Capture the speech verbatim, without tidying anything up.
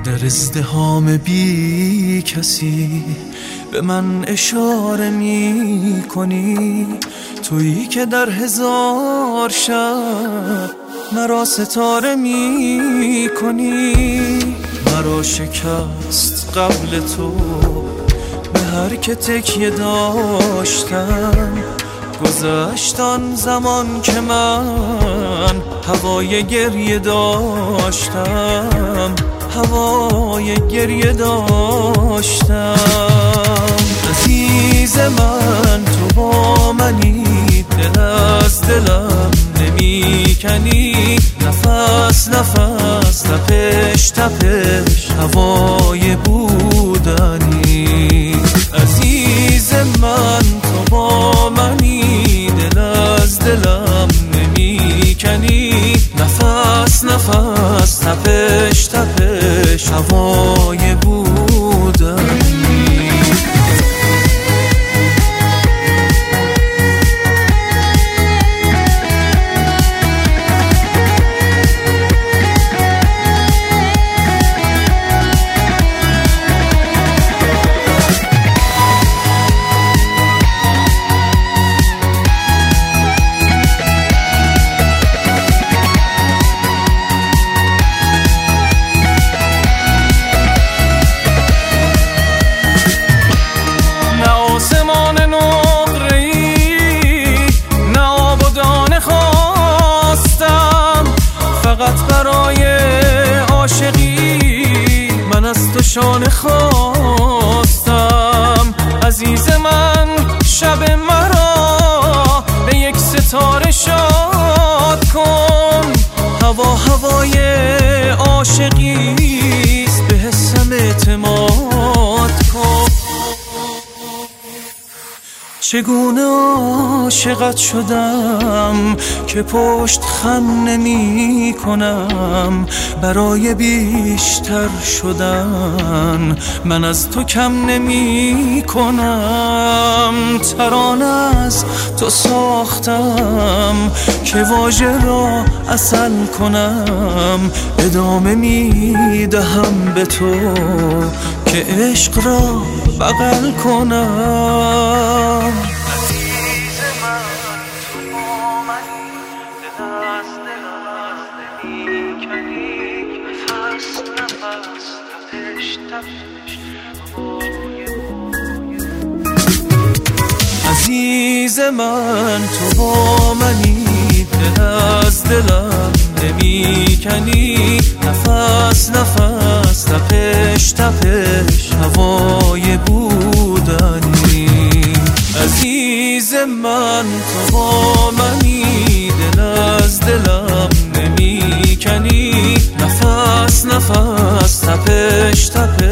در ازدحام بی کسی به من اشاره می کنی، تویی که در هزار شب مرا ستاره می کنی. مرا شکست قبل تو به هر که تکیه داشتم، گذشت آن زمان که من هوای گریه داشتم، هوای گریه داشتم. عزیز من تو با منی، دل از دلم نمی کنی، نفس نفس تپش تپش هوای بودنی. عزیز من تو با منی، دل از دلم نمی کنی، نفس نفس تپش تپش هوای بودنی. فقط برای عاشقی من از تو شانه خواستم. عزیز من شب مرا به یک ستاره شاد کن، هوا هوای عاشقیست، به حسم اعتماد کن. چگونه عاشقت شدم که پشت خم نمی کنم، برای بیشتر شدن من از تو کم نمی کنم. ترانه از تو ساختم که واژه را عسل کنم، ادامه می دهم به تو که عشق را بغل کنم. عزیز من تو با منی، دل از دلم نمی کنی، نفس نفس تپش تپش هوای بودنی. عزیز من تو با منی، دل از دلم نمی کنی، نفس نفس تپش تپش هوای بودنی. عزیز من تو با منی، دل از دلم نمی کنی، نفس نفس تپش تپش